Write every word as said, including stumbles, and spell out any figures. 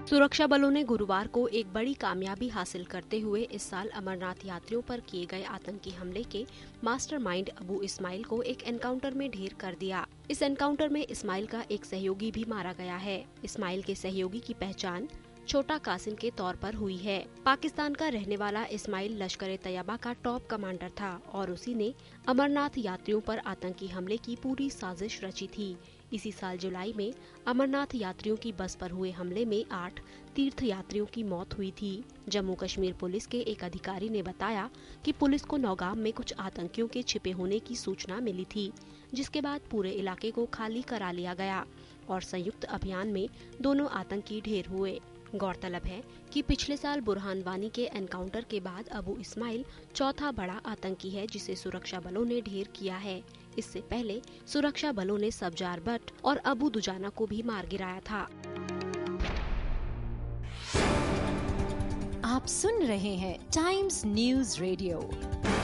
सुरक्षा बलों ने गुरुवार को एक बड़ी कामयाबी हासिल करते हुए इस साल अमरनाथ यात्रियों पर किए गए आतंकी हमले के मास्टरमाइंड अबू इस्माइल को एक एनकाउंटर में ढेर कर दिया। इस एनकाउंटर में इस्माइल का एक सहयोगी भी मारा गया है। इस्माइल के सहयोगी की पहचान छोटा कासिम के तौर पर हुई है। पाकिस्तान का रहने वाला इस्माइल लश्कर ए तैयबा का टॉप कमांडर था और उसी ने अमरनाथ यात्रियों पर आतंकी हमले की पूरी साजिश रची थी। इसी साल जुलाई में अमरनाथ यात्रियों की बस पर हुए हमले में आठ तीर्थ यात्रियों की मौत हुई थी। जम्मू कश्मीर पुलिस के एक अधिकारी ने बताया कि पुलिस को नौगाम में कुछ आतंकियों के छिपे होने की सूचना मिली थी, जिसके बाद पूरे इलाके को खाली करा लिया गया और संयुक्त अभियान में दोनों आतंकी ढेर हुए। गौरतलब है कि पिछले साल बुरहान वानी के एनकाउंटर के बाद अबू इस्माइल चौथा बड़ा आतंकी है जिसे सुरक्षा बलों ने ढेर किया है। इससे पहले सुरक्षा बलों ने सब्जार बट और अबू दुजाना को भी मार गिराया था। आप सुन रहे हैं टाइम्स न्यूज रेडियो।